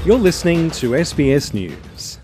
You're listening to SBS News.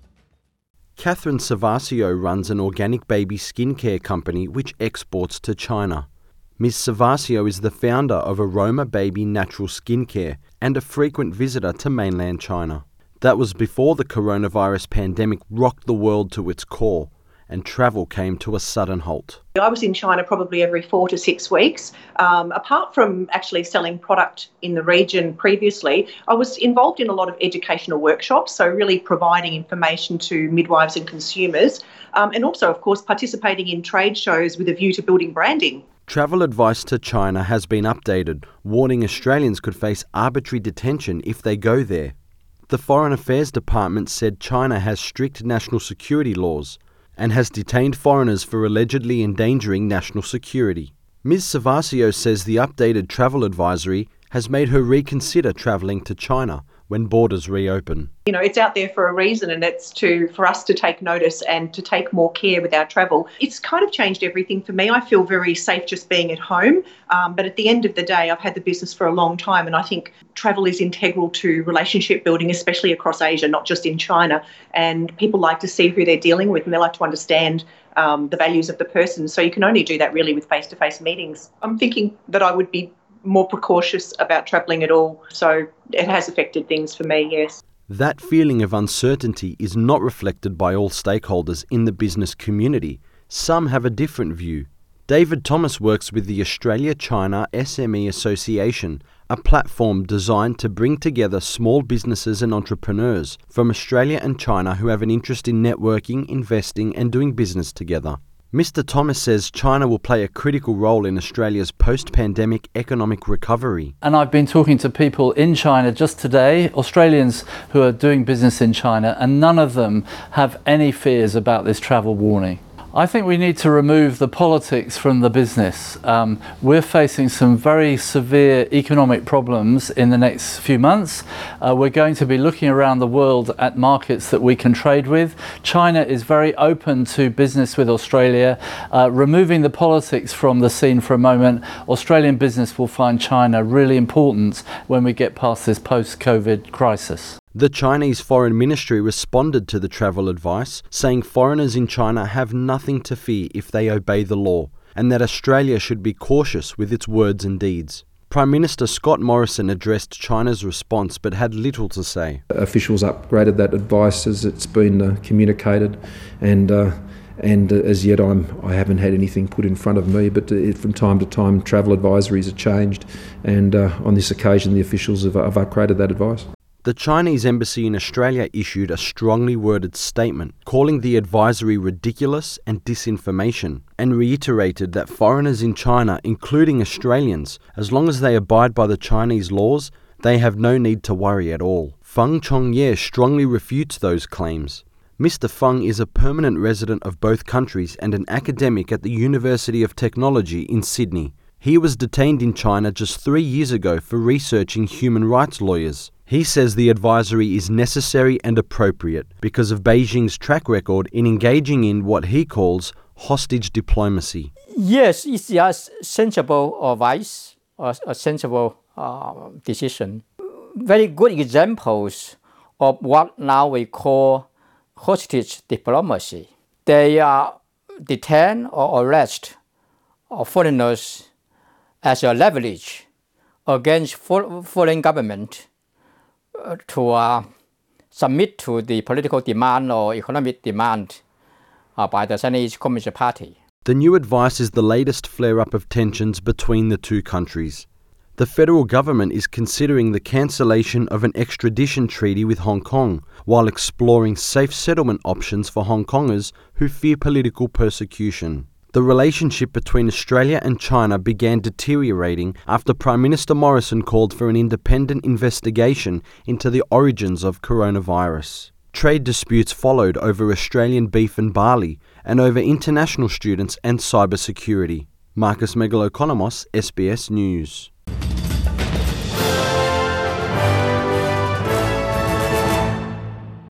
Catherine Savasio runs an organic baby skincare company which exports to China. Ms. Savasio is the founder of Aroma Baby Natural Skincare and a frequent visitor to mainland China. That was before the coronavirus pandemic rocked the world to its core and travel came to a sudden halt. I was in China probably every 4 to 6 weeks. Apart from actually selling product in the region previously, I was involved in a lot of educational workshops, so really providing information to midwives and consumers, and also, of course, participating in trade shows with a view to building branding. Travel advice to China has been updated, warning Australians could face arbitrary detention if they go there. The Foreign Affairs Department said China has strict national security laws and has detained foreigners for allegedly endangering national security. Ms. Savasio says the updated travel advisory has made her reconsider travelling to China when borders reopen. You know, it's out there for a reason, and it's for us to take notice and to take more care with our travel. It's kind of changed everything for me. I feel very safe just being at home, but at the end of the day, I've had the business for a long time, and I think travel is integral to relationship building, especially across Asia, not just in China. And people like to see who they're dealing with, and they like to understand the values of the person. So you can only do that really with face-to-face meetings. I'm thinking that I would be more precautious about travelling at all. So it has affected things for me, yes. That feeling of uncertainty is not reflected by all stakeholders in the business community. Some have a different view. David Thomas works with the Australia-China SME Association, a platform designed to bring together small businesses and entrepreneurs from Australia and China who have an interest in networking, investing and doing business together. Mr. Thomas says China will play a critical role in Australia's post-pandemic economic recovery. And I've been talking to people in China just today, Australians who are doing business in China, and none of them have any fears about this travel warning. I think we need to remove the politics from the business. We're facing some very severe economic problems in the next few months. We're going to be looking around the world at markets that we can trade with. China is very open to business with Australia. Removing the politics from the scene for a moment, Australian business will find China really important when we get past this post-COVID crisis. The Chinese Foreign Ministry responded to the travel advice, saying foreigners in China have nothing to fear if they obey the law, and that Australia should be cautious with its words and deeds. Prime Minister Scott Morrison addressed China's response but had little to say. Officials upgraded that advice as it's been communicated, and as yet I haven't had anything put in front of me, but from time to time travel advisories are changed, and on this occasion the officials have upgraded that advice. The Chinese embassy in Australia issued a strongly worded statement calling the advisory ridiculous and disinformation, and reiterated that foreigners in China, including Australians, as long as they abide by the Chinese laws, they have no need to worry at all. Feng Chongye strongly refutes those claims. Mr. Feng is a permanent resident of both countries and an academic at the University of Technology in Sydney. He was detained in China just 3 years ago for researching human rights lawyers. He says the advisory is necessary and appropriate because of Beijing's track record in engaging in what he calls hostage diplomacy. Yes, it's a sensible advice, a sensible decision. Very good examples of what now we call hostage diplomacy. They detain or arrest foreigners as a leverage against foreign government to submit to the political demand or economic demand by the Chinese Communist Party. The new advice is the latest flare-up of tensions between the two countries. The federal government is considering the cancellation of an extradition treaty with Hong Kong, while exploring safe settlement options for Hong Kongers who fear political persecution. The relationship between Australia and China began deteriorating after Prime Minister Morrison called for an independent investigation into the origins of coronavirus. Trade disputes followed over Australian beef and barley, and over international students and cybersecurity. Marcus Megalokonomos, SBS News.